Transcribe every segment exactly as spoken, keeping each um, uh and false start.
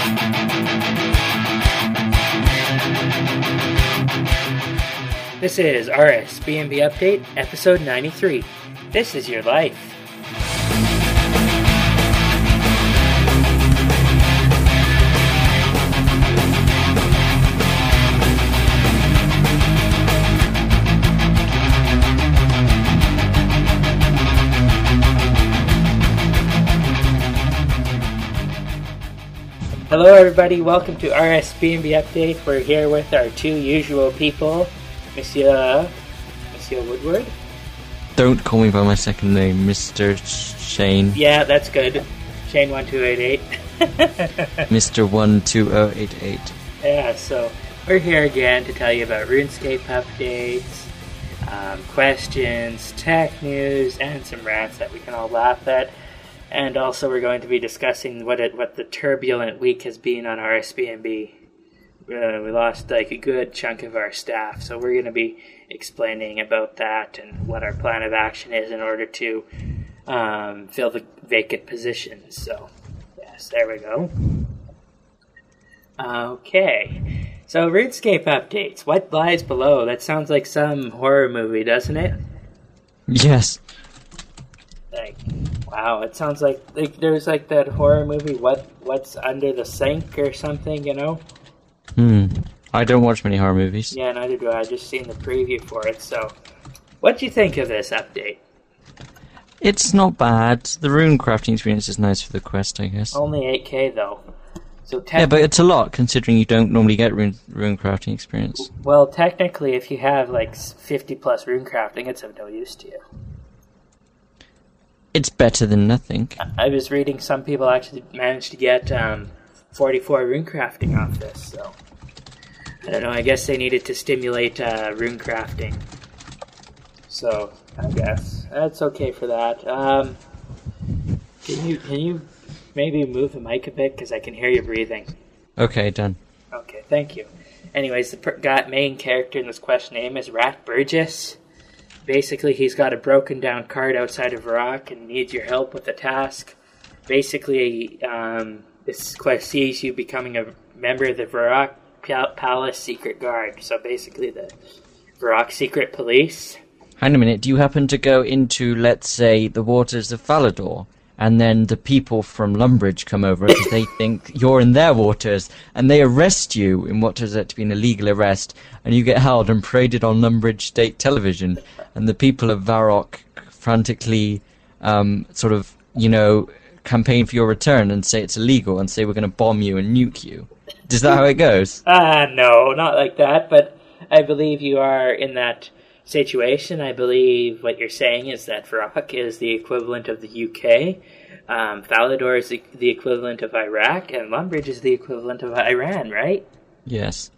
This is R S B N B Update, episode ninety-three. This is your life. Hello everybody, welcome to R S B N B Update. We're here with our two usual people, Monsieur, Monsieur Woodward. Don't call me by my second name, Mister Shane. Yeah, that's good. Shane one two eight eight. Mister one two zero eight eight. Yeah, so we're here again to tell you about RuneScape updates, um, questions, tech news, and some rants that we can all laugh at. And also we're going to be discussing what it, what the turbulent week has been on R S B N B. Uh, we lost like a good chunk of our staff, so we're going to be explaining about that and what our plan of action is in order to um, fill the vacant positions. So, yes, there we go. Okay, so RuneScape updates. What lies below? That sounds like some horror movie, doesn't it? Yes. Like, wow, it sounds like, like there's like that horror movie, What What's Under the Sink or something, you know? Hmm. I don't watch many horror movies. Yeah, neither do I. I just seen the preview for it. So, what do you think of this update? It's not bad. The rune crafting experience is nice for the quest, I guess. Only eight K though. So te- yeah, but it's a lot considering you don't normally get rune, rune crafting experience. Well, technically, if you have like fifty plus rune crafting, it's of no use to you. It's better than nothing. I, I was reading some people actually managed to get um, forty-four rune crafting off this, so I don't know, I guess they needed to stimulate uh, rune crafting. So, I guess. That's okay for that. Um, can you can you maybe move the mic a bit, because I can hear you breathing? Okay, done. Okay, thank you. Anyways, the per- got main character in this quest name is Rat Burgess. Basically, he's got a broken down cart outside of Varrock and needs your help with a task. Basically, um, this quest sees you becoming a member of the Varrock Palace Secret Guard. So basically, the Varrock Secret Police. Hang a minute, do you happen to go into, let's say, the waters of Falador, and then the people from Lumbridge come over because they think you're in their waters, and they arrest you in what turns out to be an illegal arrest, and you get held and paraded on Lumbridge State Television, and the people of Varrock frantically um, sort of, you know, campaign for your return and say it's illegal and say we're going to bomb you and nuke you. Is that how it goes? Ah, uh, no, not like that, but I believe you are in that situation. I believe what you're saying is that Varrock is the equivalent of the U K, um, Falador is the, the equivalent of Iraq, and Lumbridge is the equivalent of Iran, right? Yes.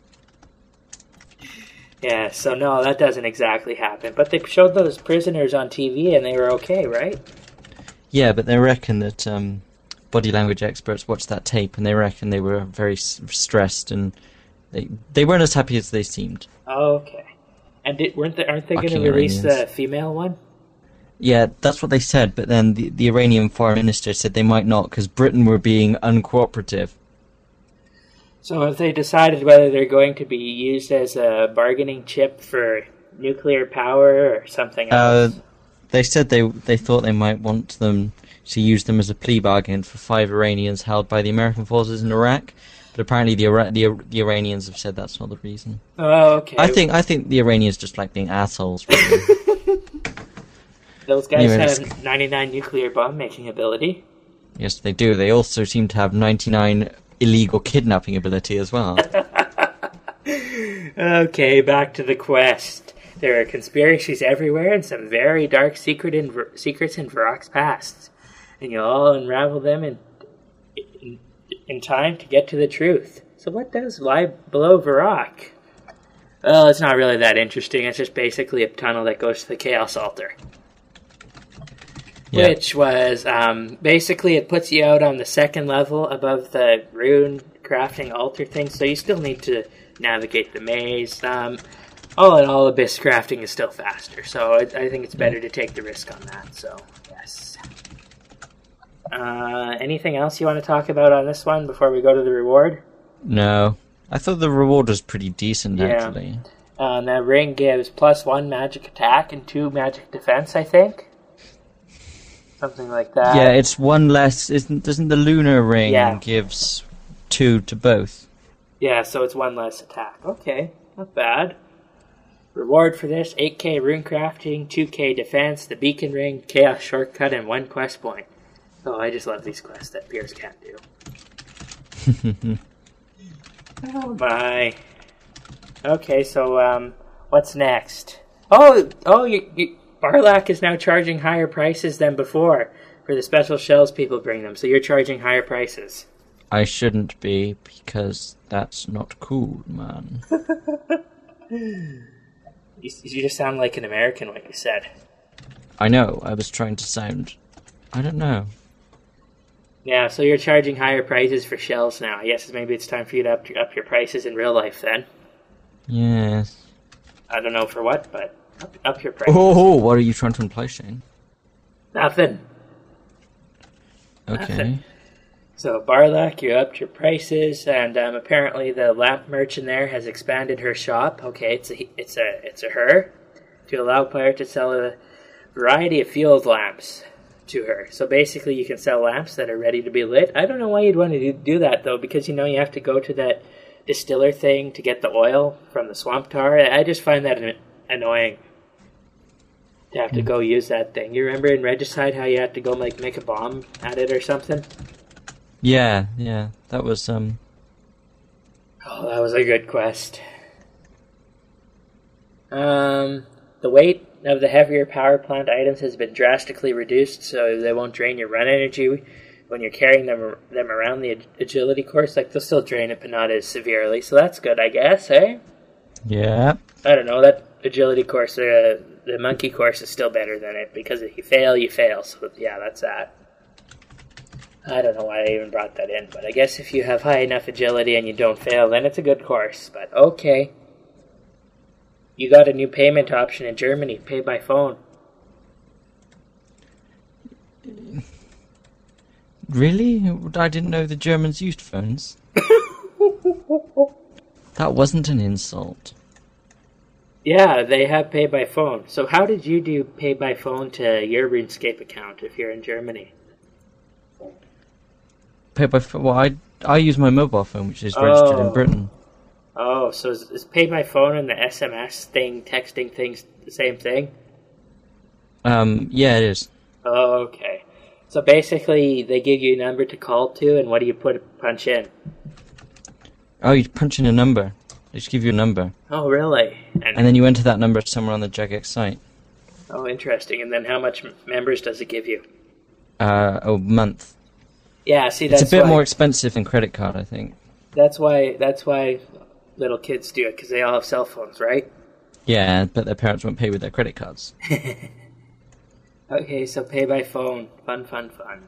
Yeah, so no, that doesn't exactly happen. But they showed those prisoners on T V and they were okay, right? Yeah, but they reckon that um, body language experts watched that tape and they reckon they were very s- stressed and they they weren't as happy as they seemed. Okay. And did, weren't they, aren't they going to Fucking release Iranians. the female one? Yeah, that's what they said, but then the, the Iranian foreign minister said they might not because Britain were being uncooperative. So have they decided whether they're going to be used as a bargaining chip for nuclear power or something else? Uh, they said they they thought they might want them to use them as a plea bargain for five Iranians held by the American forces in Iraq, but apparently the Ira- the, the Iranians have said that's not the reason. Oh, okay. I think I think the Iranians just like being assholes. Really. Those guys Anyway, have let's- ninety-nine nuclear bomb making ability. Yes, they do. They also seem to have ninety-nine illegal kidnapping ability as well. Okay, back to the quest. There are conspiracies everywhere and some very dark secret in, secrets in Varrock's past. And you'll all unravel them in, in, in time to get to the truth. So what does lie below Varrock? Well, it's not really that interesting. It's just basically a tunnel that goes to the Chaos Altar. Yeah. Which was, um, basically it puts you out on the second level above the rune crafting altar thing, so you still need to navigate the maze. Um, all in all, Abyss crafting is still faster, so I, I think it's better to take the risk on that, so, yes. Uh, anything else you want to talk about on this one before we go to the reward? No. I thought the reward was pretty decent, Yeah. actually. Um, that ring gives plus one magic attack and two magic defense, I think. Something like that. Yeah, it's one less. Isn't doesn't the lunar ring Yeah. gives two to both? Yeah, so it's one less attack. Okay, not bad. Reward for this, eight K rune crafting, two K defense, the beacon ring, chaos shortcut, and one quest point. Oh, I just love these quests that Piers can't do. Oh my. Okay, so um, what's next? Oh, oh, you, you, Barlack is now charging higher prices than before for the special shells people bring them. So you're charging higher prices. I shouldn't be, because that's not cool, man. You, you just sound like an American when you said. I know, I was trying to sound... I don't know. Yeah, so you're charging higher prices for shells now. I guess maybe it's time for you to up, up your prices in real life then. Yes. I don't know for what, but up, up your prices. Oh, what are you trying to imply, Shane? Nothing. Okay. Nothing. So Barlack, you upped your prices, and um, apparently the lamp merchant there has expanded her shop. Okay, it's a it's a it's a her to allow players to sell a variety of field lamps to her. So basically, you can sell lamps that are ready to be lit. I don't know why you'd want to do, do that though, because you know you have to go to that distiller thing to get the oil from the swamp tar. I just find that an- annoying to have to go use that thing. You remember in Regicide how you had to go like make a bomb at it or something? Yeah, yeah, that was, um... Oh, that was a good quest. Um, the weight of the heavier power plant items has been drastically reduced, so they won't drain your run energy when you're carrying them them around the agility course. Like, they'll still drain it, but not as severely, so that's good, I guess, eh? Yeah. I don't know, that agility course, uh, the monkey course is still better than it, because if you fail, you fail, so yeah, that's that. I don't know why I even brought that in, but I guess if you have high enough agility and you don't fail, then it's a good course, but okay. You got a new payment option in Germany, pay by phone. Really? I didn't know the Germans used phones. That wasn't an insult. Yeah, they have pay by phone. So how did you do pay by phone to your RuneScape account if you're in Germany? Pay by phone? Well, I, I use my mobile phone, which is registered Oh. in Britain. Oh, so is, is pay by phone and the S M S thing, texting things, the same thing? Um, yeah, it is. Oh, okay. So basically, they give you a number to call to, and what do you put punch in? Oh, you punch in a number. They just give you a number. Oh, really? And, And then you enter that number somewhere on the Jagex site. oh, interesting. And then how much m- members does it give you? Uh, a month. Yeah, see, that's It's a bit why, more expensive than credit card, I think. That's why. That's why little kids do it, because they all have cell phones, right? Yeah, but their parents won't pay with their credit cards. Okay, so pay by phone. Fun, fun, fun.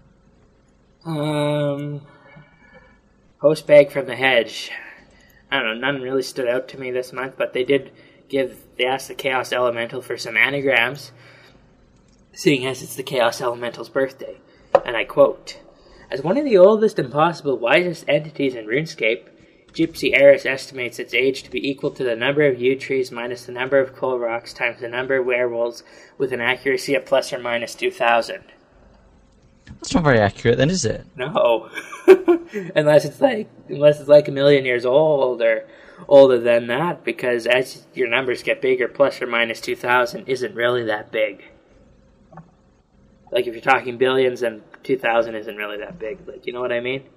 Um, post bag from the hedge. I don't know, none really stood out to me this month, but they did give, they asked the Chaos Elemental for some anagrams, seeing as it's the Chaos Elemental's birthday. And I quote, "As one of the oldest and possible wisest entities in RuneScape, Gypsy Eris estimates its age to be equal to the number of yew trees minus the number of coal rocks times the number of werewolves with an accuracy of plus or minus two thousand. That's not very accurate then, is it? No. unless it's like unless it's like a million years old or older than that, because as your numbers get bigger, plus or minus two thousand isn't really that big. Like if you're talking billions, then two thousand isn't really that big. Like, you know what I mean?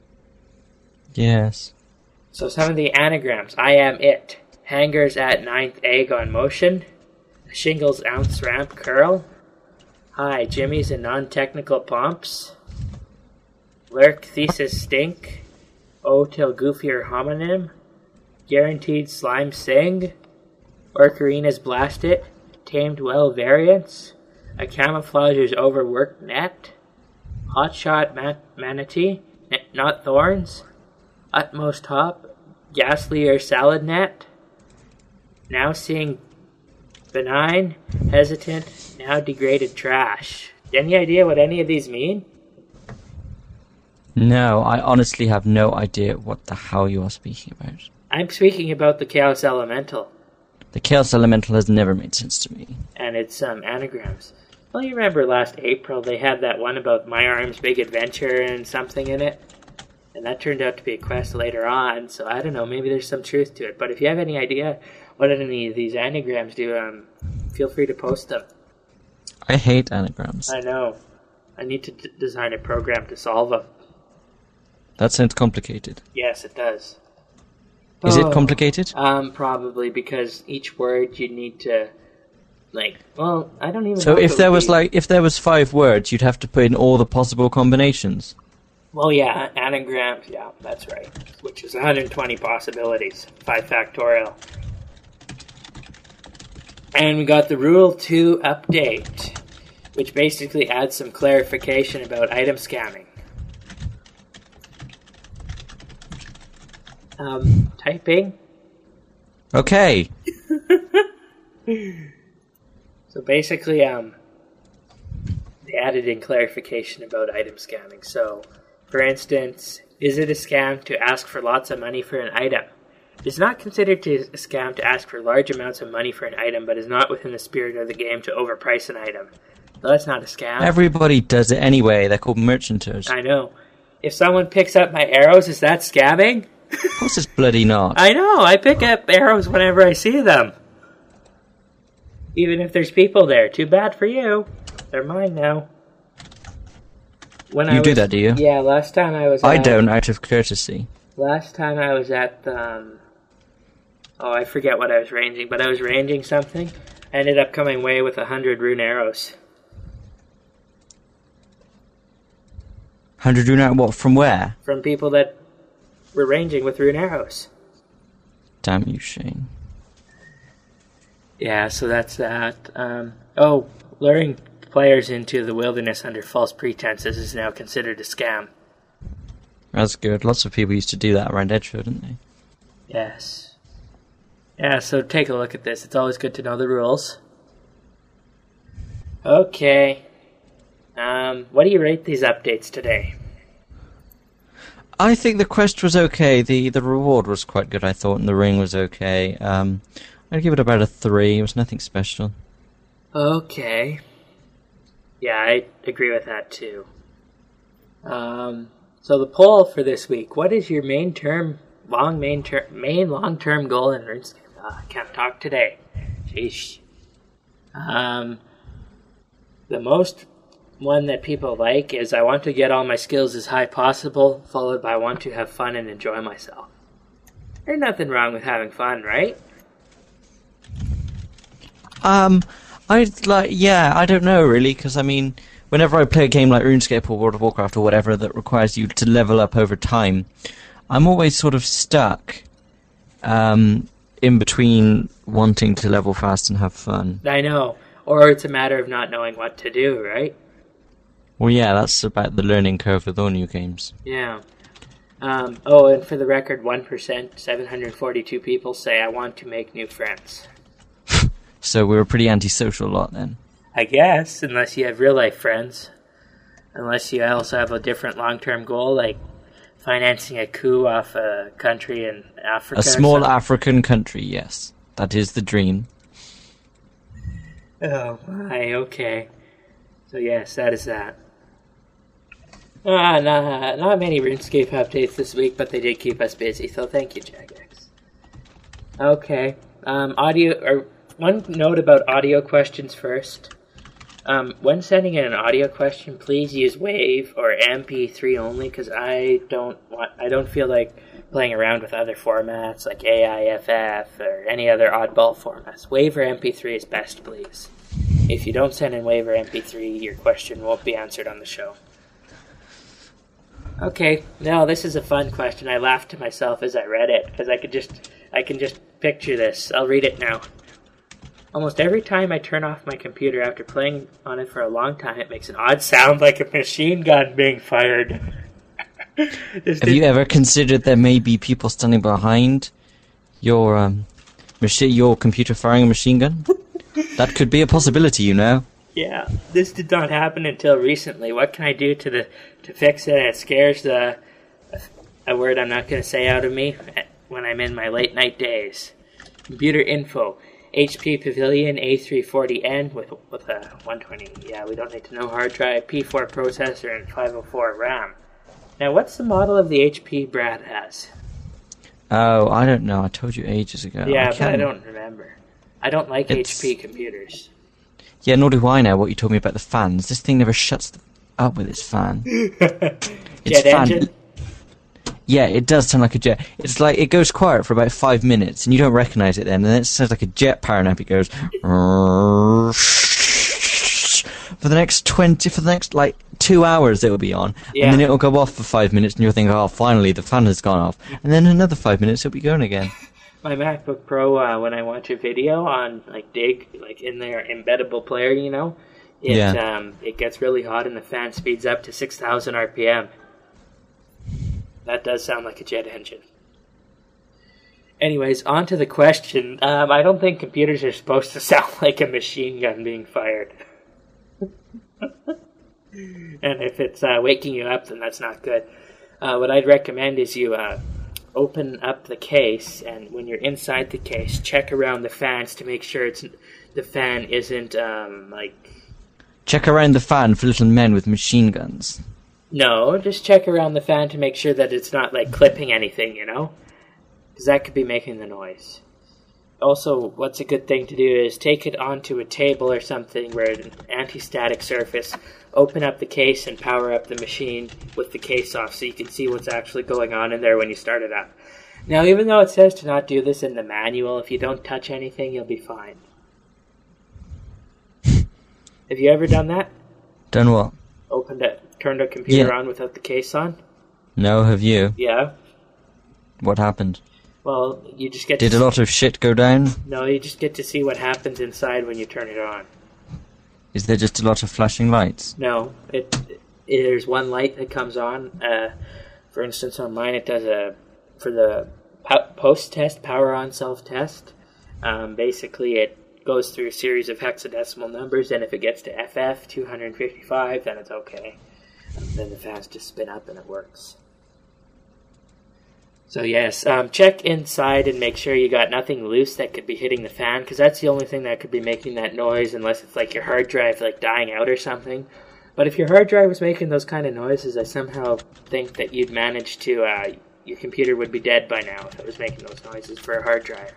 Yes. So some of the anagrams. I am it. Hangers at ninth egg on motion. Shingles ounce ramp curl. Hi, Jimmy's and non-technical pumps. Lurk thesis stink. O till goofier homonym. Guaranteed slime sing. Orcarina's blast it. Tamed well variants. A camouflage's overworked net. Hotshot man- manatee. N- not thorns. Utmost top. Ghastlier salad net. Now seeing benign, hesitant, now degraded trash. Any idea what any of these mean? No, I honestly have no idea what the hell you are speaking about. I'm speaking about the Chaos Elemental. The Chaos Elemental has never made sense to me. And it's um, anagrams. Well, you remember last April they had that one about My Arm's Big Adventure and something in it? And that turned out to be a quest later on, so I don't know, maybe there's some truth to it. But if you have any idea what any of these anagrams do, um, feel free to post them. I hate anagrams. I know. I need to d- design a program to solve them. That sounds complicated. Yes, it does. Is oh, it complicated? Um, probably, because each word you need to, like, well, I don't even so know. So if there was, be. like, if there was five words, you'd have to put in all the possible combinations. Well, yeah, anagrams, yeah, that's right. Which is one hundred twenty possibilities. five factorial. And we got the Rule two update, which basically adds some clarification about item scamming. Um, typing. Okay. So basically, um, they added in clarification about item scamming. So, for instance, is it a scam to ask for lots of money for an item? It is not considered to a scam to ask for large amounts of money for an item, but is not within the spirit of the game to overprice an item. So that's not a scam. Everybody does it anyway. They're called merchanters. I know. If someone picks up my arrows, is that scamming? Of course it's bloody not. I know. I pick up arrows whenever I see them. Even if there's people there. Too bad for you. They're mine now. When you I was, do that, do you? Yeah, last time I was I at, don't, out of courtesy. Last time I was at the... Um, oh, I forget what I was ranging, but I was ranging something. I ended up coming away with a hundred rune arrows. Hundred rune arrows? What, from where? From people that were ranging with rune arrows. Damn you, Shane. Yeah, so that's that. Um, oh, luring players into the wilderness under false pretenses is now considered a scam. That's good. Lots of people used to do that around Edgefield, didn't they? Yes. Yeah, so take a look at this. It's always good to know the rules. Okay. Um, what do you rate these updates today? I think the quest was okay. The the reward was quite good, I thought, and the ring was okay. Um, I'd give it about a three. It was nothing special. Okay. Yeah, I agree with that too. Um, so the poll for this week: what is your main term, long main term, main long term goal in RuneScape? Uh, I can't talk today. Sheesh. Um, the most one that people like is I want to get all my skills as high possible, followed by I want to have fun and enjoy myself. There's nothing wrong with having fun, right? Um, I'd like, yeah, I don't know really, because I mean, whenever I play a game like RuneScape or World of Warcraft or whatever that requires you to level up over time, I'm always sort of stuck um, in between wanting to level fast and have fun. I know. Or it's a matter of not knowing what to do, right? Well, yeah, that's about the learning curve with all new games. Yeah. Um, oh, and for the record, one percent, seven hundred forty-two people say I want to make new friends. So we're a pretty antisocial lot then. I guess, unless you have real-life friends. Unless you also have a different long-term goal, like financing a coup off a country in Africa. A small African country, yes. That is the dream. Oh my, okay. So yes, that is that. Ah, nah, not many RuneScape updates this week, but they did keep us busy, so thank you, Jagex. Okay, um, audio, or one note about audio questions first. Um, when sending in an audio question, please use WAV or M P three only, because I don't want, I don't feel like playing around with other formats like A I F F or any other oddball formats. WAV or M P three is best, please. If you don't send in WAV or M P three, your question won't be answered on the show. Okay, now this is a fun question. I laughed to myself as I read it, because I could just, I can just picture this. I'll read it now. Almost every time I turn off my computer after playing on it for a long time, it makes an odd sound like a machine gun being fired. Have you ever considered there may be people standing behind your um, machi- your computer firing a machine gun? That could be a possibility, you know. Yeah, this did not happen until recently. What can I do to the to fix it. It scares the a word I'm not going to say out of me when I'm in my late night days. Computer info. H P Pavilion A three forty N with with a one twenty. Yeah, we don't need to know hard drive, P four processor, and five oh four RAM. Now, what's the model of the H P Brad has? Oh, I don't know. I told you ages ago. Yeah, I but I don't remember. I don't like It's- H P computers. Yeah, nor do I know what you told me about the fans. This thing never shuts up with its fan. Its Jet engine? Yeah, it does sound like a jet. It's like it goes quiet for about five minutes, and you don't recognize it then, and then it sounds like a jet powering up. It goes for the next twenty, for the next like two hours, it will be on, Yeah. and then it will go off for five minutes, and you'll think, oh, finally the fan has gone off, and then another five minutes, it'll be going again. My MacBook Pro, uh, when I watch a video on like Dig, like in their embeddable player, you know, it Yeah. um, it gets really hot and the fan speeds up to six thousand R P M. That does sound like a jet engine. Anyways, on to the question. Um, I don't think computers are supposed to sound like a machine gun being fired. And if it's uh, waking you up, then that's not good. Uh, what I'd recommend is you uh, open up the case, and when you're inside the case, check around the fans to make sure it's the fan isn't um, like. Check around the fan for little men with machine guns. No, just check around the fan to make sure that it's not like clipping anything, you know, because that could be making the noise. Also, what's a good thing to do is take it onto a table or something where an anti-static surface, open up the case and power up the machine with the case off so you can see what's actually going on in there when you start it up. Now, even though it says to not do this in the manual, if you don't touch anything, you'll be fine. Have you ever done that? Done what? Opened it, turned a computer Yeah. on without the case on? No, have you? Yeah. What happened? Well, you just get Did to a lot of shit go down? No, you just get to see what happens inside when you turn it on. Is there just a lot of flashing lights? No, it, it there's one light that comes on. Uh, for instance, on mine, it does a for the po- post test power on self test. Um, basically, it goes through a series of hexadecimal numbers, and if it gets to F F two fifty-five, then it's okay. And then the fans just spin up and it works. So yes, um, check inside and make sure you got nothing loose that could be hitting the fan, because that's the only thing that could be making that noise, unless it's like your hard drive like dying out or something. But if your hard drive was making those kind of noises, I somehow think that you'd manage to, uh, your computer would be dead by now if it was making those noises for a hard drive.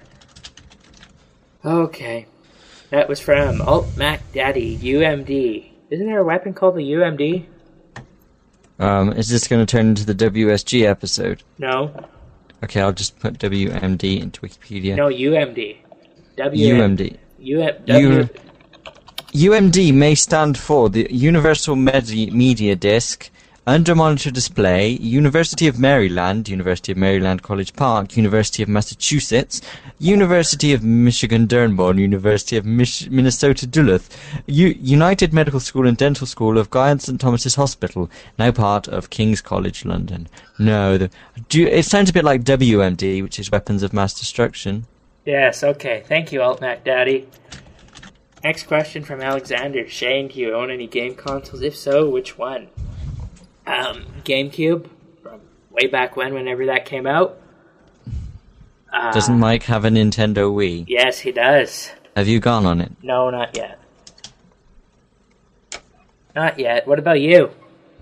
Okay, that was from Alt Mac Daddy U M D. Isn't there a weapon called the U M D? Um, is this going to turn into the W S G episode? No. Okay, I'll just put W M D into Wikipedia. No, U M D. W U M D. U M D. W- U M D may stand for the Universal Medi- Media Disc, Under Monitor Display, University of Maryland, University of Maryland College Park, University of Massachusetts, University of Michigan Dearborn, University of Mich- Minnesota Duluth, U- United Medical School and Dental School of Guy and Saint Thomas's Hospital, now part of King's College London. No, the, do, it sounds a bit like W M D, which is Weapons of Mass Destruction. Yes, okay. Thank you, Alt Mac Daddy. Next question from Alexander. Shane, do you own any game consoles? If so, which one? Um, GameCube, from way back when, whenever that came out. Uh, Doesn't Mike have a Nintendo Wii? Yes, he does. Have you gone on it? No, not yet. Not yet. What about you?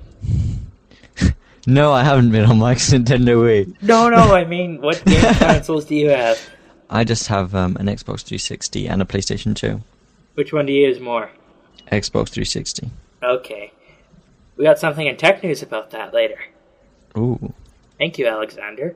No, I haven't been on Mike's Nintendo Wii. No, no, I mean, what game consoles do you have? I just have um, an Xbox three sixty and a PlayStation two. Which one do you use more? Xbox three sixty. Okay. We got something in tech news about that later. Ooh. Thank you, Alexander.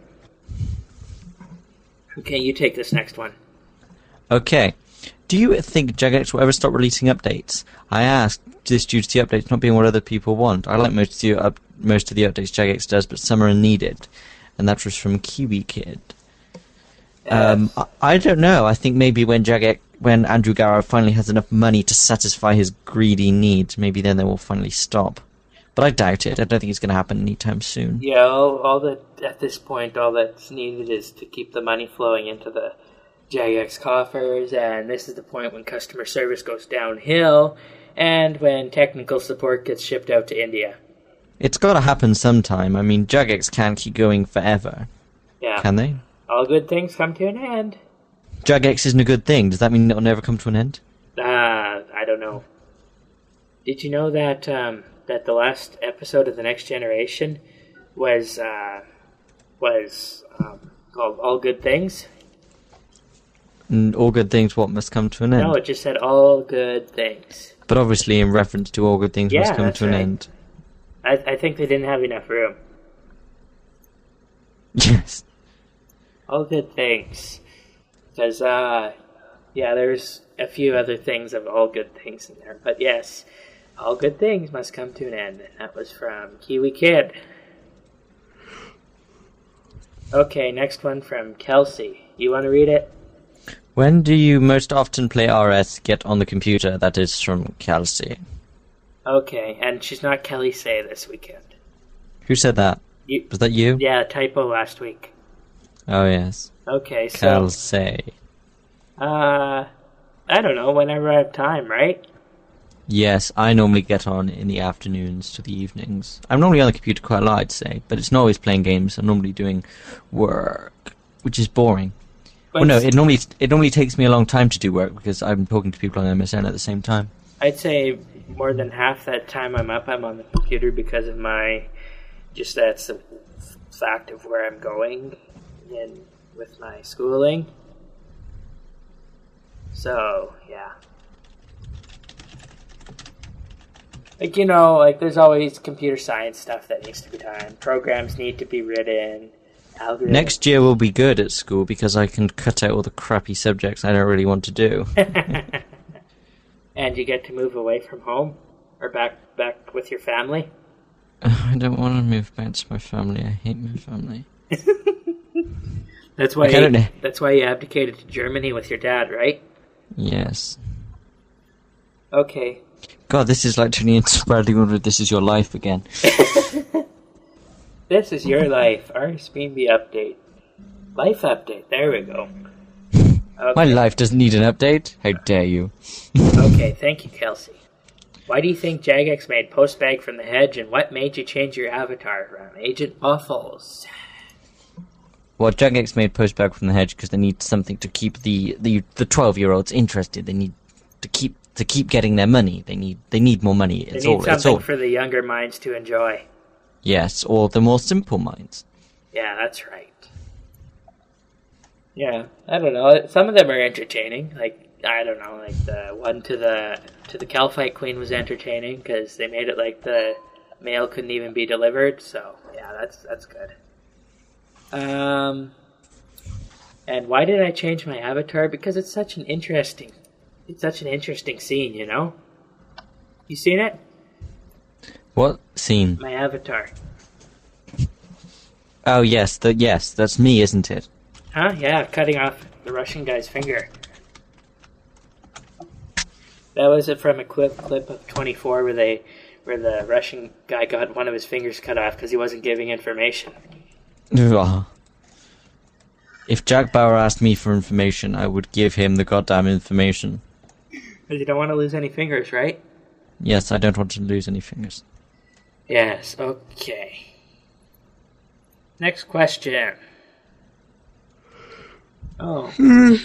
Okay, you take this next one. Okay. Do you think Jagex will ever stop releasing updates? I asked this due to the updates not being what other people want. I like most of the, up, most of the updates Jagex does, but some are needed. And that was from Kiwi Kid. Um, I, I don't know. I think maybe when Jagex, when Andrew Gower finally has enough money to satisfy his greedy needs, maybe then they will finally stop. But I doubt it. I don't think it's going to happen anytime soon. Yeah, all, all that at this point, all that's needed is to keep the money flowing into the Jagex coffers, and this is the point when customer service goes downhill, and when technical support gets shipped out to India. It's got to happen sometime. I mean, Jagex can't keep going forever. Yeah. Can they? All good things come to an end. Jagex isn't a good thing. Does that mean it'll never come to an end? Uh, I don't know. Did you know that um, that the last episode of The Next Generation was uh, was um, called All Good Things? And all good things, what, must come to an end? No, it just said All Good Things. But obviously in reference to all good things Yeah, must come that's to an right. end. I, I think they didn't have enough room. Yes. All Good Things. Because, uh, yeah, there's a few other things of All Good Things in there. But yes, All Good Things must come to an end. And that was from Kiwi Kid. Okay, next one from Kelsey. You want to read it? When do you most often play R S get on the computer? That is from Kelsey. Okay, and she's not Kelly Say this weekend. Who said that? You, Was that you? yeah, typo last week. Oh, yes. Okay, so... Kelsey. Uh, I don't know, whenever I have time, right? Yes, I normally get on in the afternoons to the evenings. I'm normally on the computer quite a lot, I'd say, but it's not always playing games. I'm normally doing work, which is boring. But Well, no, it normally it normally takes me a long time to do work because I'm talking to people on M S N at the same time. I'd say more than half that time I'm up, I'm on the computer because of my... Just that's the fact of where I'm going in with my schooling. So, yeah. Like, you know, like, there's always computer science stuff that needs to be done. Programs need to be written. Algorithms. Next year will be good at school because I can cut out all the crappy subjects I don't really want to do. And you get to move away from home? Or back back with your family? I don't want to move back to my family. I hate my family. That's why Like, I don't you, know. that's why you abdicated to Germany with your dad, right? Yes. Okay. God, this is like turning into Bradley Wonder. This is your life again. This is your life. R S B B update. Life update. There we go. Okay. My life doesn't need an update. How dare you? Okay, thank you, Kelsey. Why do you think Jagex made Postbag from the Hedge, and what made you change your avatar from Agent Waffles? Well, Jagex made Postbag from the Hedge because they need something to keep the the the twelve year olds interested. They need to keep to keep getting their money. They need they need more money. They It's need all. It's something all. for the younger minds to enjoy. Yes, or the more simple minds. Yeah, that's right. Yeah, I don't know. Some of them are entertaining. Like, I don't know, like the one to the to the Calphite Queen was entertaining because they made it like the mail couldn't even be delivered. So yeah, that's that's good. Um, and why did I change my avatar? Because it's such an interesting, it's such an interesting scene. You know, you seen it? What scene? My avatar. Oh yes, the yes, that's me, isn't it? Huh? Yeah, cutting off the Russian guy's finger. That was it from a clip clip of twenty-four where they, where the Russian guy got one of his fingers cut off because he wasn't giving information. Ugh. If Jack Bauer asked me for information, I would give him the goddamn information. Because you don't want to lose any fingers, right? Yes, I don't want to lose any fingers. Yes. Okay. Next question. Oh.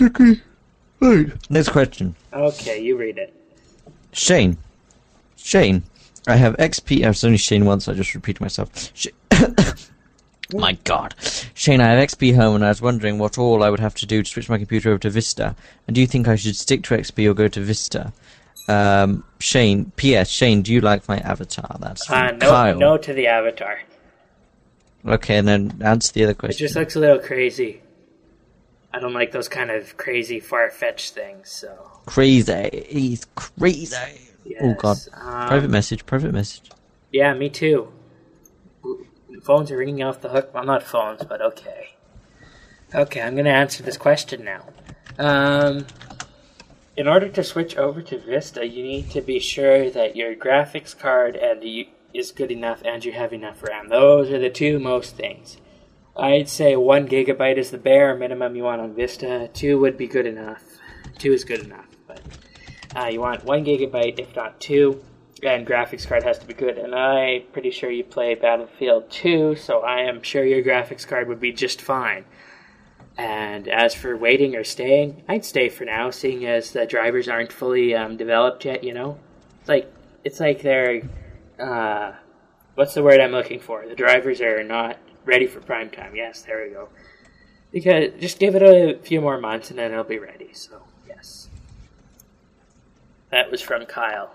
Next question. Okay, you read it. Shane. Shane. I have X P... I was only Shane once, I just repeated myself. Sh- my god. Shane, I have X P home and I was wondering what all I would have to do to switch my computer over to Vista. And do you think I should stick to X P or go to Vista? Um, Shane, P S. Shane, do you like my avatar? That's from Uh, no, Kyle. no to the avatar. Okay, and then answer the other It question. just looks a little crazy. I don't like those kind of crazy, far-fetched things, so... Crazy. He's crazy. Yes. Oh god. Um, Private message, private message. Yeah, me too. Phones are ringing off the hook. Well, not phones, but okay. Okay, I'm going to answer this question now. Um, in order to switch over to Vista, you need to be sure that your graphics card and the, is good enough and you have enough RAM. Those are the two most things. I'd say one gigabyte is the bare minimum you want on Vista. Two would be good enough. Two is good enough, but uh, you want one gigabyte, if not two. and graphics card has to be good. And I'm pretty sure you play Battlefield two, so I am sure your graphics card would be just fine. And as for waiting or staying, I'd stay for now, seeing as the drivers aren't fully um, developed yet, you know? It's like, it's like they're, uh, what's the word I'm looking for? The drivers are not ready for prime time. Yes, there we go. Because, just give it a few more months and then it'll be ready, so, yes. That was from Kyle.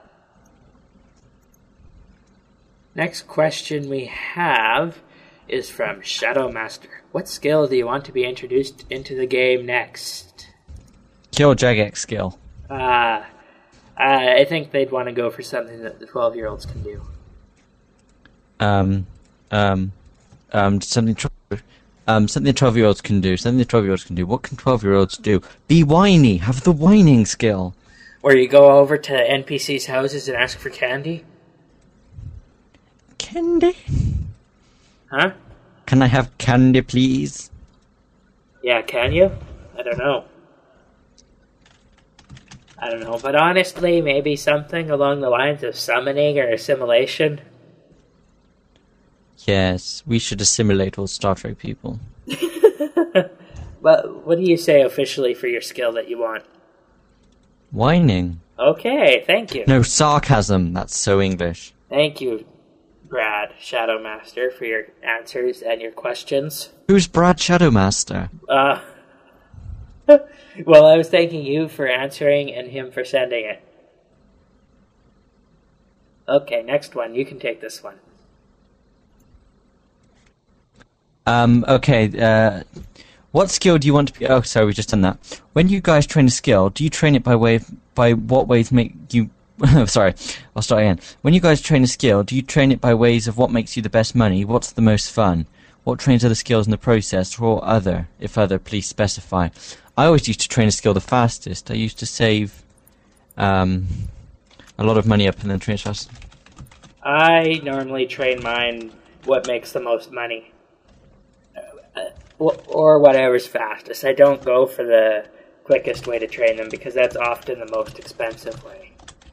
Next question we have is from Shadowmaster. What skill do you want to be introduced into the game next? Kill Jagex skill. Uh, I think they'd want to go for something that the twelve-year-olds can do. Um, um, um, something, um, something twelve-year-olds can do. Something the twelve-year-olds can do. What can twelve-year-olds do? Be whiny. Have the whining skill. Or you go over to N P Cs' houses and ask for candy? Candy? Huh? Can I have candy, please? Yeah, can you? I don't know. I don't know, but honestly, maybe something along the lines of summoning or assimilation. Yes, we should assimilate all Star Trek people. Well, what do you say officially for your skill that you want? Whining. Okay, thank you. No, sarcasm. That's so English. Thank you, Brad Shadowmaster, for your answers and your questions. Who's Brad Shadowmaster? Uh, well, I was thanking you for answering and him for sending it. Okay, next one. You can take this one. Um, okay, uh, what skill do you want to be... Oh, sorry, we've just done that. When you guys train a skill, do you train it by way of, by what ways make you... Sorry, I'll start again. When you guys train a skill, do you train it by ways of what makes you the best money? What's the most fun? What trains other skills in the process? Or other? If other, please specify. I always used to train a skill the fastest. I used to save um, a lot of money up and then train fast. I normally train mine what makes the most money. Uh, or whatever's fastest. I don't go for the quickest way to train them because that's often the most expensive way.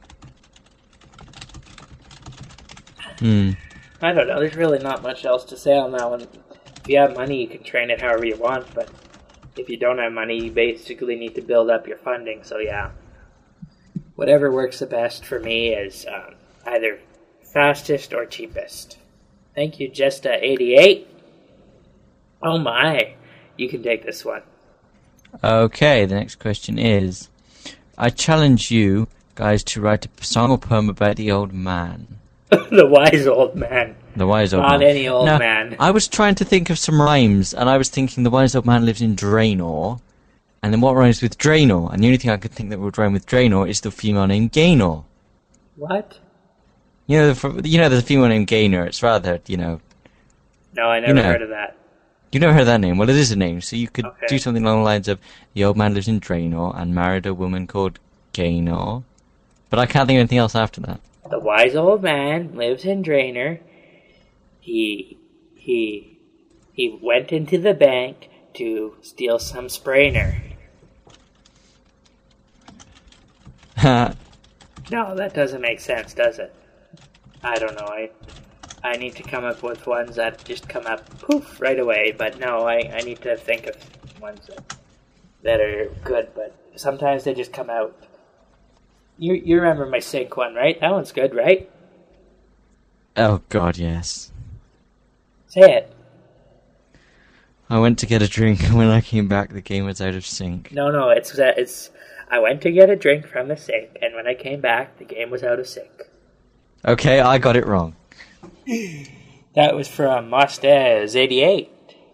Hmm. I don't know, there's really not much else to say on that one. If you have money, you can train it however you want, but if you don't have money, you basically need to build up your funding, so yeah. Whatever works the best for me is um, either fastest or cheapest. Thank you, Jesta eighty-eight. Oh my, you can take this one. Okay, the next question is, I challenge you guys to write a song or poem about the old man. The wise old man. The wise old Not man. Not any old now, man. I was trying to think of some rhymes, and I was thinking the wise old man lives in Draenor, and then what rhymes with Draenor? And the only thing I could think that would rhyme with Draenor is the female named Gaynor. What? You know, the, you know, there's a female named Gaynor. It's rather, you know. No, I never you know, heard of that. You never heard that name? Well, it is a name, so you could Okay. do something along the lines of the old man lives in Draenor and married a woman called Gaynor. But I can't think of anything else after that. The wise old man lives in Draenor. He he he went into the bank to steal some sprainer. No, that doesn't make sense, does it? I don't know. I I need to come up with ones that just come up poof right away. But no, I, I need to think of ones that, that are good. But sometimes they just come out. You you remember my sink one, right? That one's good, right? Oh, God, yes. Say it. I went to get a drink, and when I came back, the game was out of sync. No, no, it's it's. I went to get a drink from the sink, and when I came back, the game was out of sync. Okay, I got it wrong. That was from Mostez eighty-eight.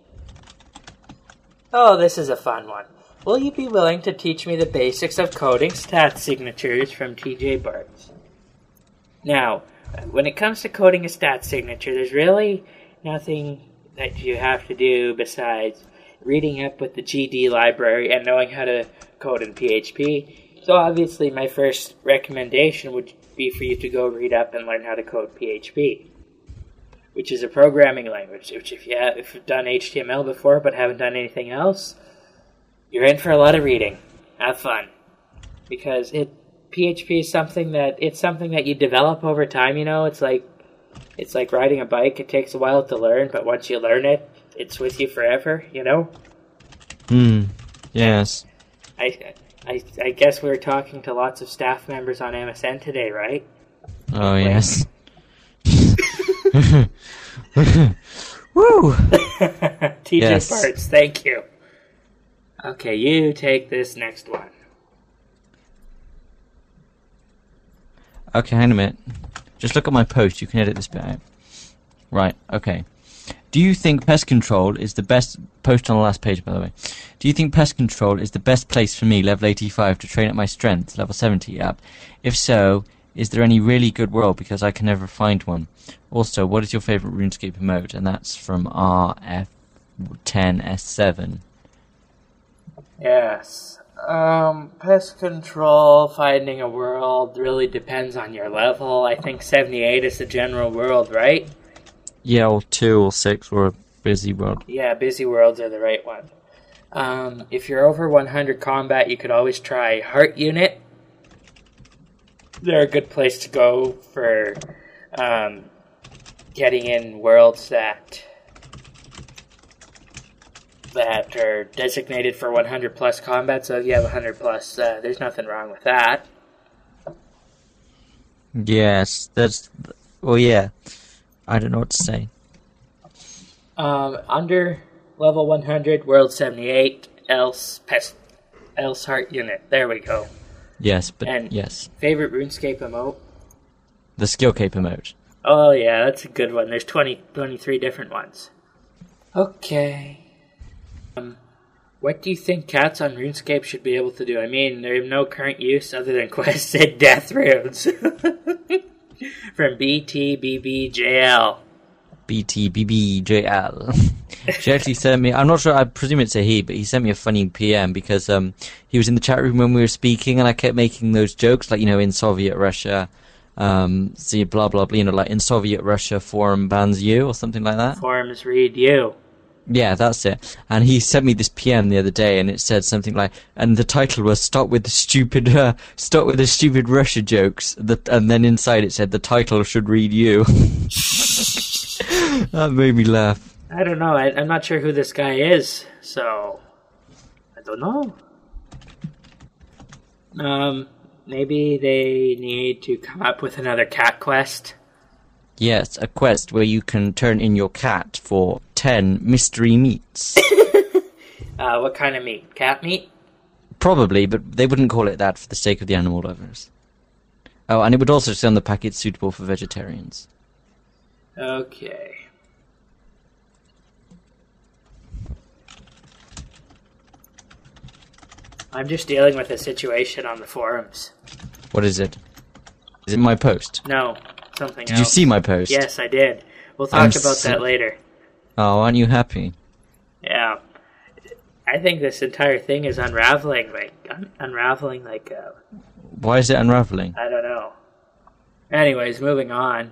Oh, this is a fun one. Will you be willing to teach me the basics of coding stat signatures from T J Bartz? Now, when it comes to coding a stat signature, there's really nothing that you have to do besides reading up with the G D library and knowing how to code in P H P. So obviously my first recommendation would be for you to go read up and learn how to code P H P, which is a programming language. Which if, you have, if you've done H T M L before but haven't done anything else, you're in for a lot of reading. Have fun. Because it P H P is something that it's something that you develop over time. You know, it's like it's like riding a bike. It takes a while to learn, but once you learn it, it's with you forever. You know. Hmm. Yes. I, I, I guess we were talking to lots of staff members on M S N today, right? Oh like, yes. Woo! T J yes. Parts, thank you. Okay, you take this next one. Okay, hang a minute. Just look at my post. You can edit this bit out. Right, okay. Do you think pest control is the best... Post on the last page, by the way. Do you think pest control is the best place for me, level eighty-five, to train up my strength, level seventy up? If so, is there any really good world, because I can never find one? Also, what is your favourite RuneScape mode? And that's from R F ten S seven. Yes. Um, pest control, finding a world, really depends on your level. I think seventy-eight is the general world, right? Yeah, or two or six, or a busy world. Yeah, busy worlds are the right one. Um, if you're over one hundred combat, you could always try Heart Unit. They're a good place to go for um, getting in worlds that that are designated for one hundred plus combat. So if you have one hundred plus, uh, there's nothing wrong with that. Yes, that's... Well, yeah. I don't know what to say. Um, under level one hundred, world seventy-eight, else pest, else Heart Unit. There we go. Yes, but and yes. Favorite RuneScape emote? The Skill Cape emote. Oh yeah, that's a good one. There's twenty, twenty-three different ones. Okay. Um, what do you think cats on RuneScape should be able to do? I mean, they have no current use other than quests and death runes. From B T B B J L. B T B B J L. She actually sent me, I'm not sure, I presume it's a he, but he sent me a funny P M because um, he was in the chat room when we were speaking and I kept making those jokes, like, you know, in Soviet Russia, um, see, blah, blah, blah, you know, like, in Soviet Russia, forum bans you, or something like that. Forums read you. Yeah, that's it. And he sent me this P M the other day, and it said something like, and the title was "Stop with the stupid, uh, stop with the stupid Russia jokes." The, and then inside it said, "The title should read you." That made me laugh. I don't know. I, I'm not sure who this guy is, so I don't know. Um, maybe they need to come up with another cat quest. Yes, a quest where you can turn in your cat for ten mystery meats. uh, what kind of meat? Cat meat? Probably, but they wouldn't call it that for the sake of the animal lovers. Oh, and it would also say on the packet suitable for vegetarians. Okay. I'm just dealing with a situation on the forums. What is it? Is it my post? No. Something did else. you see my post? Yes, I did. We'll talk I'm about so... that later. Oh, aren't you happy? Yeah. I think this entire thing is unraveling, like, un- unraveling, like, uh... Why is it unraveling? I don't know. Anyways, moving on.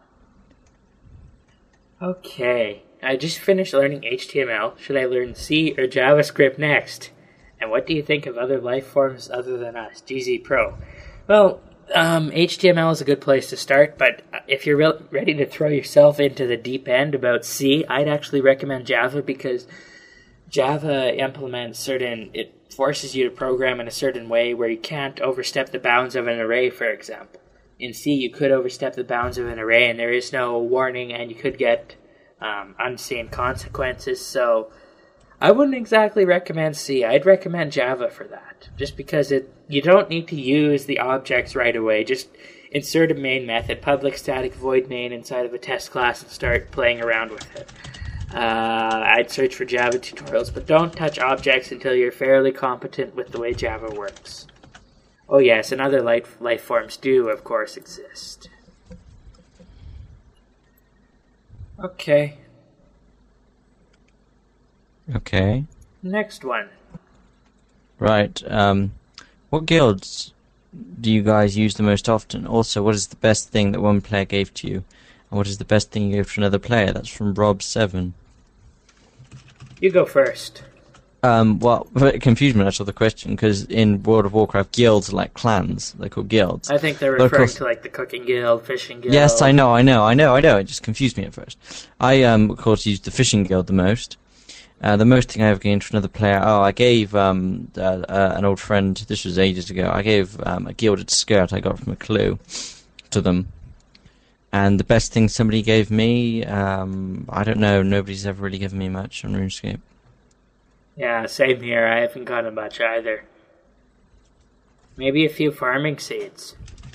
Okay. I just finished learning H T M L. Should I learn C or JavaScript next? And what do you think of other life forms other than us? G Z Pro. Well... Um, H T M L is a good place to start, but if you're re- ready to throw yourself into the deep end about C, I'd actually recommend Java because Java implements certain, it forces you to program in a certain way where you can't overstep the bounds of an array, for example. In C, you could overstep the bounds of an array and there is no warning and you could get um, unseen consequences, so I wouldn't exactly recommend C. I'd recommend Java for that, just because it you don't need to use the objects right away. Just insert a main method, public static void main inside of a test class and start playing around with it. Uh, I'd search for Java tutorials, but don't touch objects until you're fairly competent with the way Java works. Oh yes, and other life, life forms do, of course, exist. Okay. Okay. Next one. Right, um... what guilds do you guys use the most often? Also, what is the best thing that one player gave to you? And what is the best thing you gave to another player? That's from Rob seven. You go first. Um, well, it confused me actually the question because in World of Warcraft, guilds are like clans. They're called guilds. I think they're But of referring course- to like the cooking guild, fishing guild. Yes, I know, I know, I know, I know. It just confused me at first. I, um, of course, used the fishing guild the most. Uh, the most thing I ever gained from another player. Oh, I gave um, uh, uh, an old friend. This was ages ago. I gave um, a gilded skirt I got from a clue to them. And the best thing somebody gave me, um, I don't know. Nobody's ever really given me much on RuneScape. Yeah, same here. I haven't gotten much either. Maybe a few farming seeds.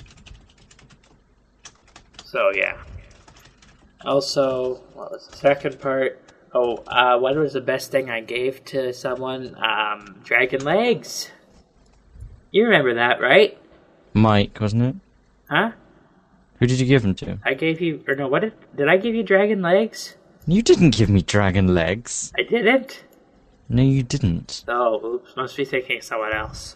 So, yeah. Also, what was the second part? Oh, uh, what was the best thing I gave to someone? Um, dragon legs. You remember that, right? Mike, wasn't it? Huh? Who did you give them to? I gave you, or no, what did, did I give you dragon legs? You didn't give me dragon legs. I didn't. No, you didn't. Oh, oops, must be thinking of someone else.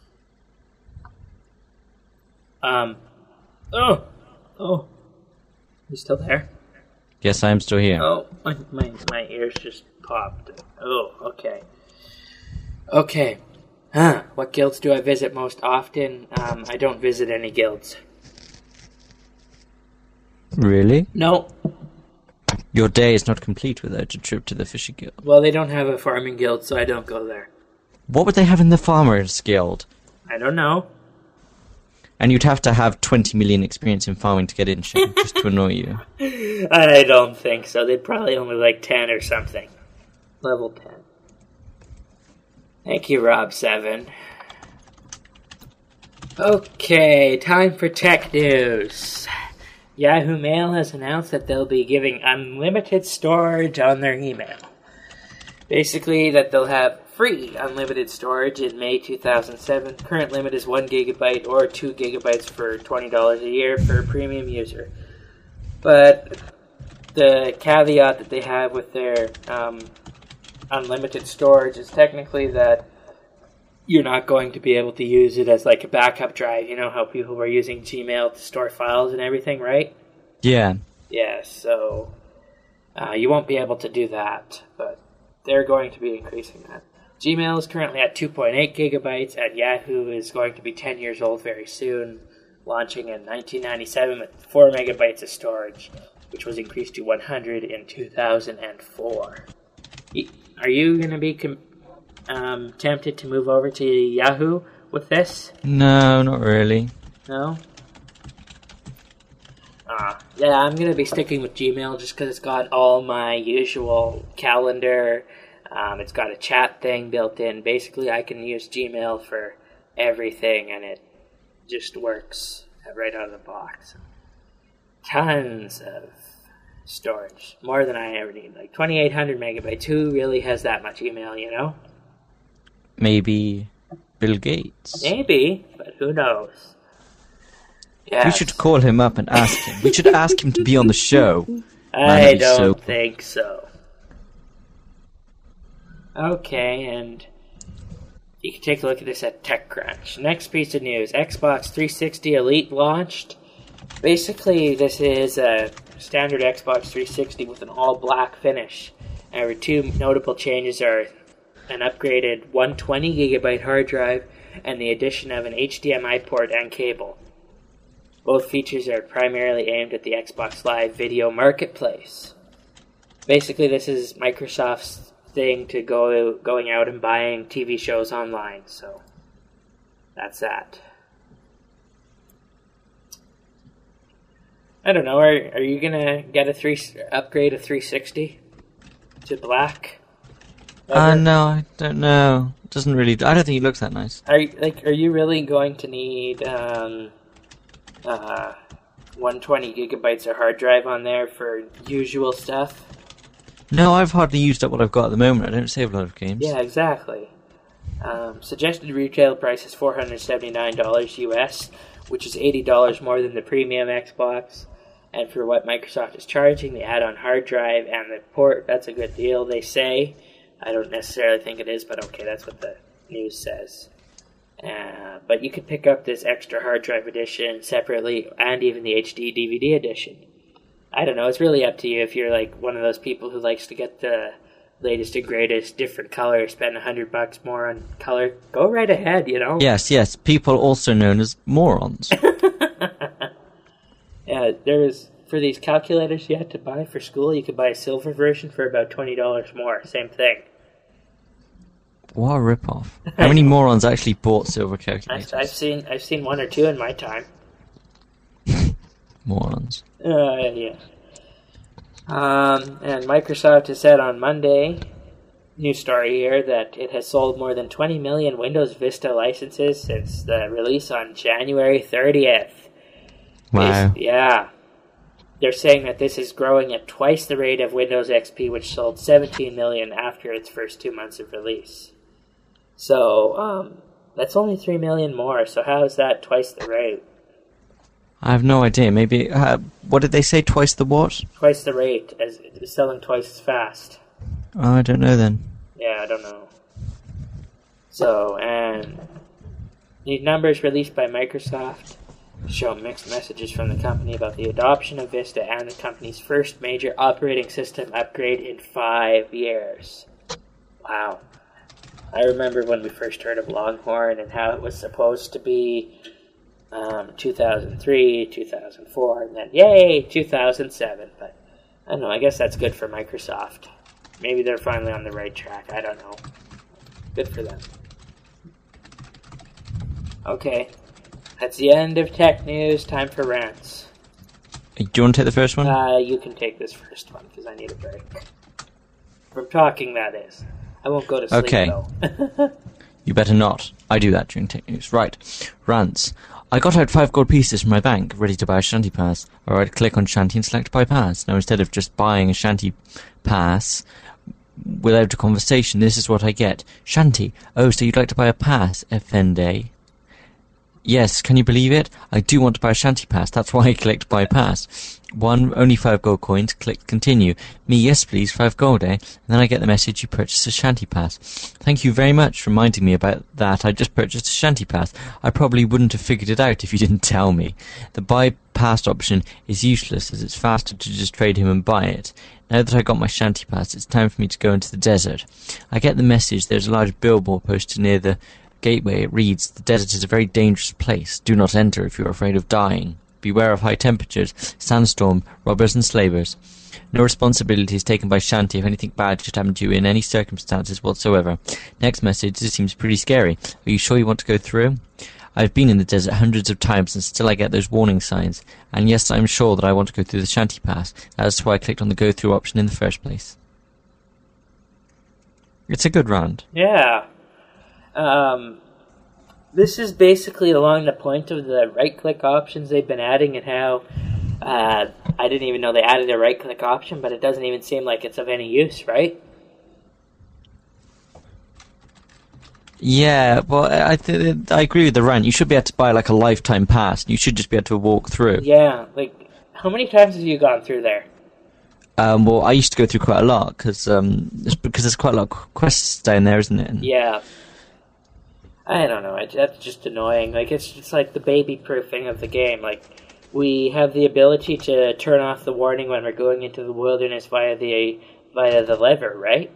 Um, oh, oh, you still there? Yes, I am still here. Oh, my, my, my ears just popped. Oh, okay. Okay. Huh, what guilds do I visit most often? Um, I don't visit any guilds. Really? No. Your day is not complete without a trip to the fishing guild. Well, they don't have a farming guild, so I don't go there. What would they have in the farmers guild? I don't know. And you'd have to have twenty million experience in farming to get in, Shane, just to annoy you. I don't think so. They'd probably only like ten or something. Level ten. Thank you, Rob seven. Okay, time for tech news. Yahoo Mail has announced that they'll be giving unlimited storage on their email. Basically, that they'll have free unlimited storage in May two thousand seven. Current limit is one gigabyte or two gigabytes for twenty dollars a year for a premium user. But the caveat that they have with their um, unlimited storage is technically that you're not going to be able to use it as like a backup drive. You know how people were using Gmail to store files and everything, right? Yeah. Yeah, so uh, you won't be able to do that, but they're going to be increasing that. Gmail is currently at two point eight gigabytes, and Yahoo is going to be ten years old very soon, launching in nineteen ninety-seven with four megabytes of storage, which was increased to one hundred in two thousand four. Are you going to be com- um, tempted to move over to Yahoo with this? No, not really. No? Uh, yeah, I'm going to be sticking with Gmail just because it's got all my usual calendar. Um, it's got a chat thing built in. Basically, I can use Gmail for everything, and it just works right out of the box. Tons of storage. More than I ever need. Like twenty-eight hundred megabytes. Who really has that much email, you know? Maybe Bill Gates. Maybe, but who knows? Yes. We should call him up and ask him. We should ask him to be on the show. I that'd be don't so- think so. Okay, and you can take a look at this at TechCrunch. Next piece of news, Xbox three sixty Elite launched. Basically, this is a standard Xbox three sixty with an all-black finish. However, two notable changes are an upgraded one hundred twenty gigabyte hard drive and the addition of an H D M I port and cable. Both features are primarily aimed at the Xbox Live video marketplace. Basically, this is Microsoft's thing to go going out and buying T V shows online, so that's that. I don't know. Are are you gonna get a three upgrade a three sixty to black? Uh, no, I don't know. It doesn't really. I don't think he looks that nice. Are you, like are you really going to need um uh one hundred twenty gigabytes of hard drive on there for usual stuff? No, I've hardly used up what I've got at the moment. I don't save a lot of games. Yeah, exactly. Um, suggested retail price is four hundred seventy-nine dollars U S, which is eighty dollars more than the premium Xbox. And for what Microsoft is charging, the add-on hard drive and the port, that's a good deal, they say. I don't necessarily think it is, but okay, that's what the news says. Uh, but you could pick up this extra hard drive edition separately, and even the H D D V D edition. I don't know, it's really up to you if you're like one of those people who likes to get the latest and greatest, different color, spend a hundred bucks more on color, go right ahead, you know? Yes, yes, people also known as morons. Yeah, there's, for these calculators you had to buy for school, you could buy a silver version for about twenty dollars more, same thing. What a ripoff. How many morons actually bought silver calculators? I've, I've seen I've seen one or two in my time. Morons. Uh, yeah. Um, and Microsoft has said on Monday, new story here, that it has sold more than twenty million Windows Vista licenses since the release on January thirtieth. Wow. This, yeah. They're saying that this is growing at twice the rate of Windows X P, which sold seventeen million after its first two months of release. So, um, that's only three million more, so how is that twice the rate? I have no idea. Maybe, uh, what did they say, twice the what? Twice the rate, as it's selling twice as fast. Oh, I don't know then. Yeah, I don't know. So, and these numbers released by Microsoft show mixed messages from the company about the adoption of Vista and the company's first major operating system upgrade in five years. Wow. I remember when we first heard of Longhorn and how it was supposed to be um, two thousand three, two thousand four, and then, yay, two thousand seven. But, I don't know, I guess that's good for Microsoft. Maybe they're finally on the right track, I don't know. Good for them. Okay. That's the end of tech news. Time for rants. Do you want to take the first one? Uh, you can take this first one, because I need a break. From talking, that is. I won't go to sleep, okay. though. You better not. I do that during tech news. Right. Rants. I got out five gold pieces from my bank, ready to buy a shanty pass. Or I'd click on shanty and select buy pass. Now, instead of just buying a shanty pass without a conversation, this is what I get. Shanty. Oh, so you'd like to buy a pass, Effendi? Yes, can you believe it? I do want to buy a shanty pass, that's why I clicked buy pass. One, only five gold coins, click continue. Me, yes please, five gold, eh? And then I get the message you purchased a shanty pass. Thank you very much for reminding me about that. I just purchased a shanty pass. I probably wouldn't have figured it out if you didn't tell me. The buy pass option is useless as it's faster to just trade him and buy it. Now that I got my shanty pass, it's time for me to go into the desert. I get the message there's a large billboard posted near the gateway. It reads, the desert is a very dangerous place. Do not enter if you are afraid of dying. Beware of high temperatures, sandstorm, robbers and slavers. No responsibility is taken by Shanty if anything bad should happen to you in any circumstances whatsoever. Next message, this seems pretty scary. Are you sure you want to go through? I've been in the desert hundreds of times and still I get those warning signs. And yes, I'm sure that I want to go through the Shanty Pass. That's why I clicked on the go through option in the first place. It's a good round. Yeah. Um, this is basically along the point of the right-click options they've been adding and how uh, I didn't even know they added a right-click option, but it doesn't even seem like it's of any use, right? Yeah, well, I th- I agree with the rant. You should be able to buy like a lifetime pass. You should just be able to walk through. Yeah, like, how many times have you gone through there? Um, well, I used to go through quite a lot because um, because there's quite a lot of quests down there, isn't it? And yeah. I don't know, it, that's just annoying. Like, it's just like the baby-proofing of the game. Like, we have the ability to turn off the warning when we're going into the wilderness via the via the lever, right?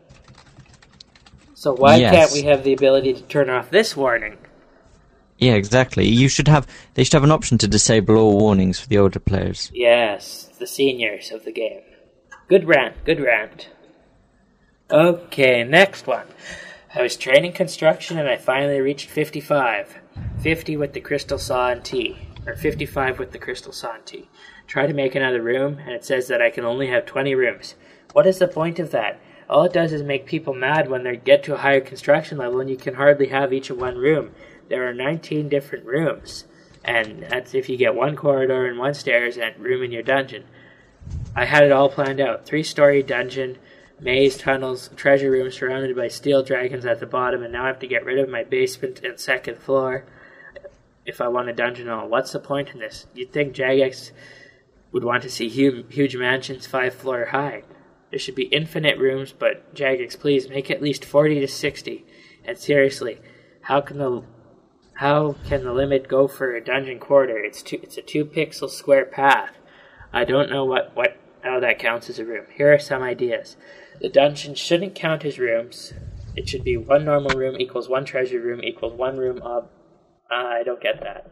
So why Yes. can't we have the ability to turn off this warning? Yeah, exactly. You should have. They should have an option to disable all warnings for the older players. Yes, the seniors of the game. Good rant, good rant. Okay, next one. I was training construction and I finally reached fifty-five. fifty with the crystal saw and T. Or fifty-five with the crystal saw and T. Try to make another room and it says that I can only have twenty rooms. What is the point of that? All it does is make people mad when they get to a higher construction level and you can hardly have each of one room. There are nineteen different rooms. And that's if you get one corridor and one stairs and room in your dungeon. I had it all planned out. Three-story dungeon, maze, tunnels, treasure room surrounded by steel dragons at the bottom, and now I have to get rid of my basement and second floor if I want a dungeon all. What's the point in this? You'd think Jagex would want to see huge, huge mansions five-floor high. There should be infinite rooms, but Jagex, please make at least forty to sixty. And seriously, how can the how can the limit go for a dungeon quarter? It's two, it's a two-pixel square path. I don't know what, what how that counts as a room. Here are some ideas. The dungeon shouldn't count as rooms. It should be one normal room equals one treasure room equals one room of... Uh, I don't get that.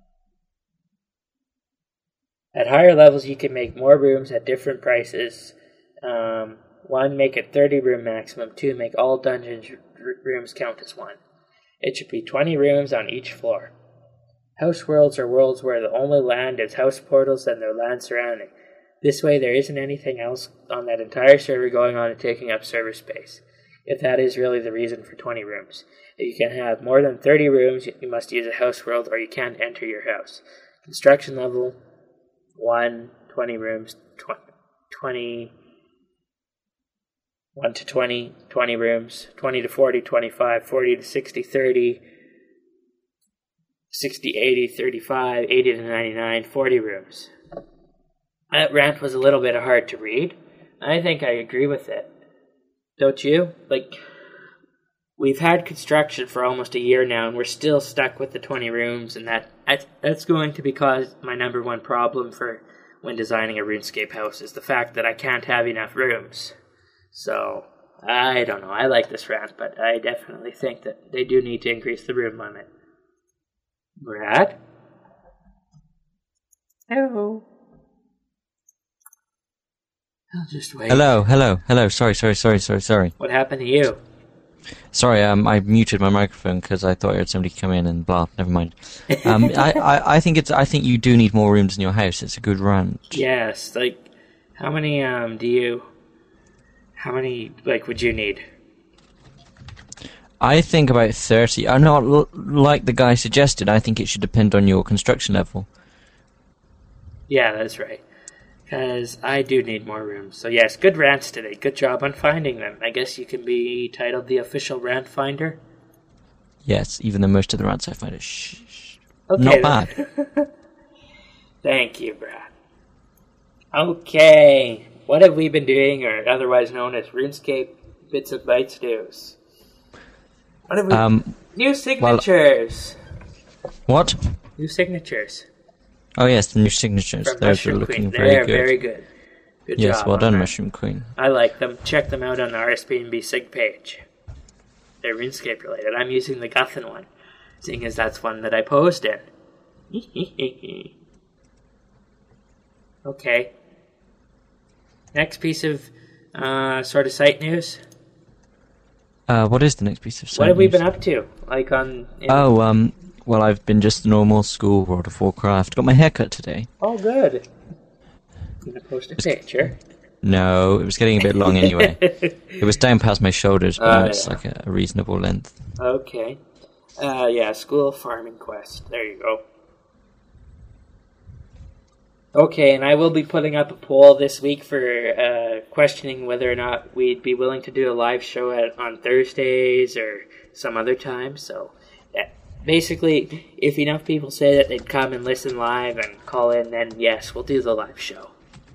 At higher levels, you can make more rooms at different prices. Um, one, make it thirty room maximum. Two, make all dungeon r- rooms count as one. It should be twenty rooms on each floor. House worlds are worlds where the only land is house portals and their land surrounding. This way, there isn't anything else on that entire server going on and taking up server space, if that is really the reason for twenty rooms. If you can have more than thirty rooms, you must use a house world or you can't enter your house. Construction level, one, twenty rooms, twenty, one to twenty, twenty rooms, twenty to forty, twenty-five, forty to sixty, thirty, sixty, eighty, thirty-five, eighty to ninety-nine, forty rooms. That rant was a little bit hard to read. I think I agree with it. Don't you? Like, we've had construction for almost a year now, and we're still stuck with the twenty rooms, and that that's going to be cause my number one problem for when designing a RuneScape house is the fact that I can't have enough rooms. So, I don't know. I like this rant, but I definitely think that they do need to increase the room limit. Brad? Hello. I'll just wait. Hello, hello, hello. Sorry, sorry, sorry, sorry, sorry. What happened to you? Sorry, um, I muted my microphone because I thought I heard somebody come in and blah. Never mind. Um, I, I, I think it's. I think you do need more rooms in your house. It's a good rant. Yes, like, how many um do you? How many like would you need? I think about thirty. I'm not l- like the guy suggested. I think it should depend on your construction level. Yeah, that's right. Because I do need more rooms. So yes, good rants today. Good job on finding them. I guess you can be titled the official rant finder. Yes, even though most of the rants I find are sh- sh- okay, not bad. Thank you, Brad. Okay, what have we been doing, or otherwise known as RuneScape Bits of Bytes News? What have we? Um, New signatures. Well, what? New signatures. Oh yes, the new signatures. From Those are Mushroom looking Queen. very They're good. very good. Good yes, job. well done, that. Mushroom Queen. I like them. Check them out on the R S B N B Sig page. They're RuneScape related. I'm using the Guthan one, seeing as that's one that I posed in. Okay. Next piece of uh, sort of site news. Uh, what is the next piece of site What have we news? been up to? Like on. In... Oh, um, well, I've been just normal school, World of Warcraft. Got my haircut today. Oh, good. I'm gonna post a picture. No, it was getting a bit long anyway. It was down past my shoulders, but Oh, now it's yeah. like a, a reasonable length. Okay. Uh, yeah, school farming quest. There you go. Okay, and I will be putting up a poll this week for uh, questioning whether or not we'd be willing to do a live show at, on Thursdays or some other time. So, yeah, basically, if enough people say that they'd come and listen live and call in, then yes, we'll do the live show.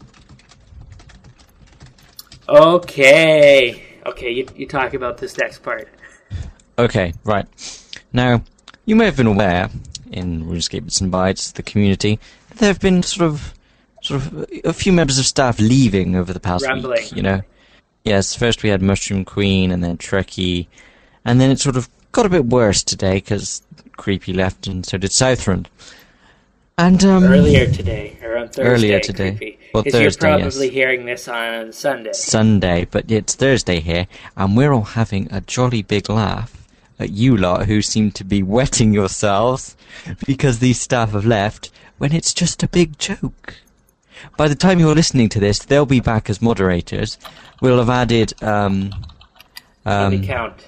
Okay. Okay, you, you talk about this next part. Okay, right. Now, you may have been aware, in RuneScape Bits and Bytes, the community, that there have been sort of, sort of a few members of staff leaving over the past Rambling. week, you know. Yes, first we had Mushroom Queen, and then Trekkie, and then it sort of got a bit worse today, because Creepy left, and so did Southron. And, um... Earlier today, or on Thursday. Earlier today. Creepy. Well, Because Thursday, you're yes. probably hearing this on Sunday. Sunday, but it's Thursday here, and we're all having a jolly big laugh at you lot who seem to be wetting yourselves because these staff have left when it's just a big joke. By the time you're listening to this, they'll be back as moderators. We'll have added, um... Let me um count.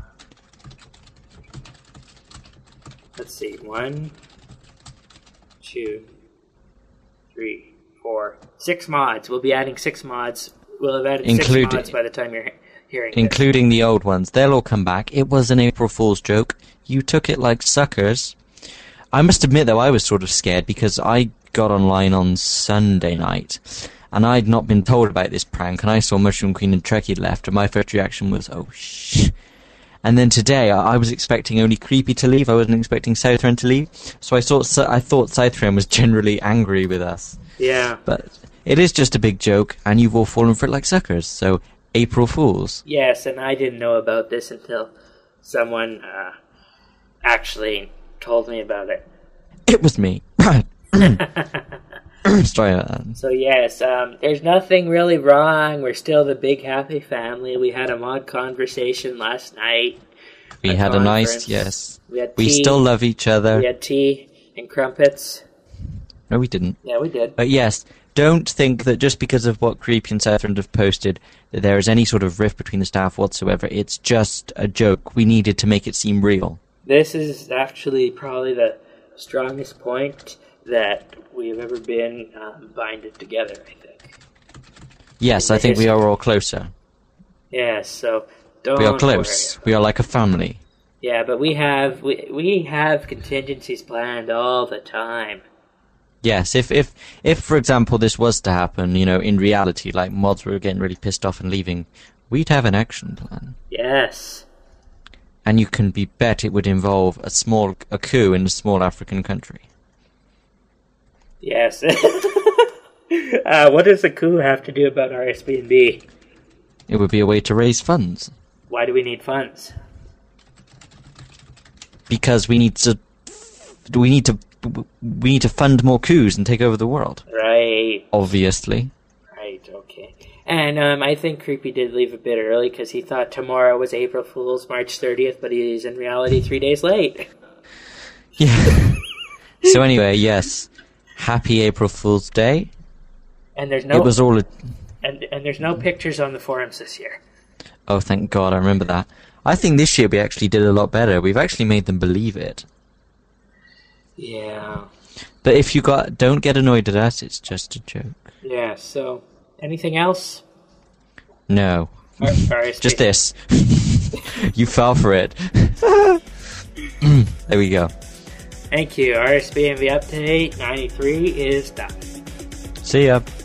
Let's see. One, two, three, four, six mods. We'll be adding six mods. We'll have added Include- six mods by the time you're he- hearing this. including the old ones. They'll all come back. It was an April Fool's joke. You took it like suckers. I must admit, though, I was sort of scared because I got online on Sunday night, and I'd not been told about this prank, and I saw Mushroom Queen and Trekkie left, and my first reaction was, oh, shh. And then today, I, I was expecting only Creepy to leave. I wasn't expecting Southron to leave. So I thought, I thought Southron was generally angry with us. Yeah. But it is just a big joke, and you've all fallen for it like suckers. So April Fools. Yes, and I didn't know about this until someone uh, actually told me about it. It was me. Sorry about that. So yes, um, there's nothing really wrong. We're still the big happy family. We had a mod conversation last night. We had a nice, yes. We had tea. We still love each other. We had tea and crumpets. No, we didn't. Yeah, we did. But yes, don't think that just because of what Creepy and Sethland have posted that there is any sort of rift between the staff whatsoever. It's just a joke. We needed to make it seem real. This is actually probably the strongest point that we've ever been um, binded together, I think. Yes, I think we are all closer. Yes, so don't We are close. We are like a family. Yeah, but we have we we have contingencies planned all the time. Yes, if, if, if, for example, this was to happen, you know, in reality, like mods were getting really pissed off and leaving, we'd have an action plan. Yes. And you can be bet it would involve a small a coup in a small African country. Yes. uh, what does a coup have to do about R S B N B? It would be a way to raise funds. Why do we need funds? Because we need to, we need to, we need to fund more coups and take over the world. Right. Obviously. Right. Okay. And um, I think Creepy did leave a bit early because he thought tomorrow was April Fool's, March thirtieth, but he's in reality three days late. Yeah. So anyway, yes. Happy April Fool's Day. And there's no. It was all. A... And and there's no pictures on the forums this year. Oh, thank God! I remember that. I think this year we actually did a lot better. We've actually made them believe it. Yeah. But if you got, don't get annoyed at us. It's just a joke. Yeah. So, anything else? No. R- R S B. Just this. You fell for it. There we go. Thank you. R S B N V update ninety-three is done. See ya.